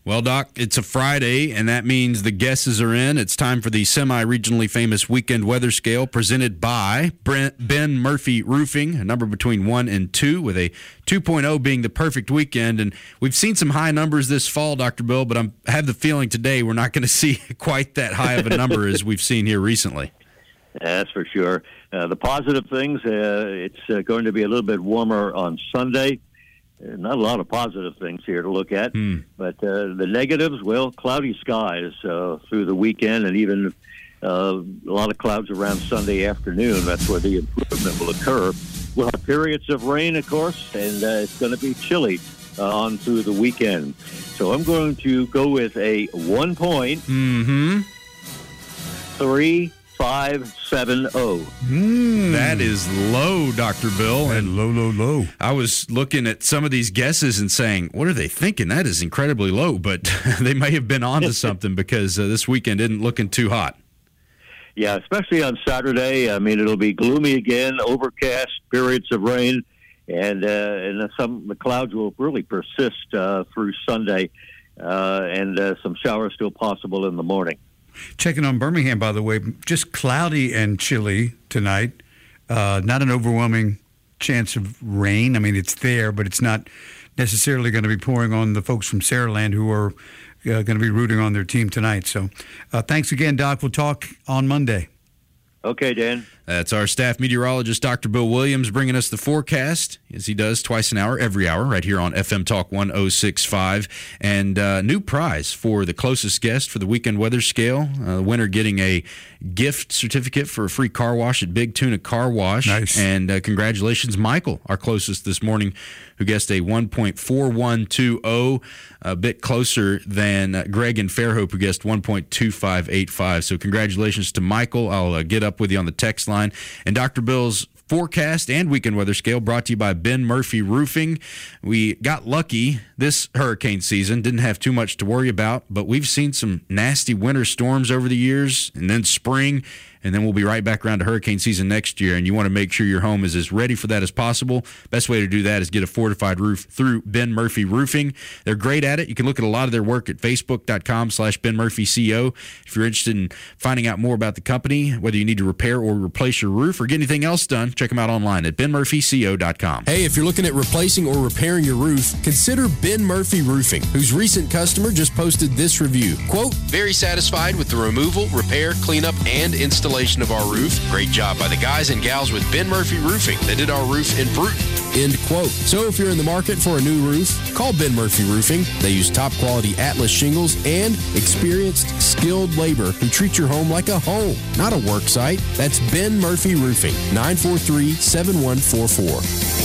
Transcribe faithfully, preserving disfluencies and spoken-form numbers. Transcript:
Well, Doc, it's a Friday, and that means the guesses are in. It's time for the semi-regionally famous weekend weather scale presented by Brent, Ben Murphy Roofing, a number between one and two, with a two point oh being the perfect weekend. And we've seen some high numbers this fall, Doctor Bill, but I'm, I have the feeling today we're not going to see quite that high of a number as we've seen here recently. That's for sure. Uh, the positive things, uh, it's uh, going to be a little bit warmer on Sunday. Not a lot of positive things here to look at, hmm. but uh, the negatives, well, cloudy skies uh, through the weekend, and even uh, a lot of clouds around Sunday afternoon. That's where the improvement will occur. We'll have periods of rain, of course, and uh, it's going to be chilly uh, on through the weekend. So I'm going to go with a one point, mm-hmm. three, five, seven, oh. Mm. That is low, Doctor Bill. And, and low, low, low. I was looking at some of these guesses and saying, what are they thinking? That is incredibly low, but they may have been onto something because uh, this weekend isn't looking too hot. Yeah, especially on Saturday. I mean, it'll be gloomy again, overcast, periods of rain, and uh, and some the clouds will really persist uh, through Sunday, uh, and uh, some showers still possible in the morning. Checking on Birmingham, by the way, just cloudy and chilly tonight. Uh, not an overwhelming chance of rain. I mean, it's there, but it's not necessarily going to be pouring on the folks from Saraland who are uh, going to be rooting on their team tonight. So uh, thanks again, Doc. We'll talk on Monday. Okay, Dan. That's our staff meteorologist, Doctor Bill Williams, bringing us the forecast, as he does twice an hour, every hour, right here on F M Talk one oh six point five. And uh, new prize for the closest guest for the weekend weather scale. Uh, the winner getting a gift certificate for a free car wash at Big Tuna Car Wash. Nice. And uh, congratulations, Michael, our closest this morning, who guessed a one point four one two oh, a bit closer than uh, Greg and Fairhope, who guessed one point two five eight five. So congratulations to Michael. I'll uh, get up with you on the text line. And Doctor Bill's forecast and weekend weather scale brought to you by Ben Murphy Roofing. We got lucky this hurricane season, didn't have too much to worry about, but we've seen some nasty winter storms over the years, and then spring, and then we'll be right back around to hurricane season next year, and you want to make sure your home is as ready for that as possible. Best way to do that is get a fortified roof through Ben Murphy Roofing. They're great at it. You can look at a lot of their work at facebook.com slash Ben Murphy CO. If you're interested in finding out more about the company, whether you need to repair or replace your roof or get anything else done, check them out online at ben murphy co dot com. Hey, if you're looking at replacing or repairing your roof, consider Ben Murphy Roofing, whose recent customer just posted this review. Quote, very satisfied with the removal, repair, cleanup, and installation of our roof. Great job by the guys and gals with Ben Murphy Roofing that did our roof in Bruton. End quote. So if you're in the market for a new roof, call Ben Murphy Roofing. They use top quality Atlas shingles and experienced, skilled labor who treat your home like a home, not a work site. That's Ben Murphy Roofing, nine four three, seven one four four.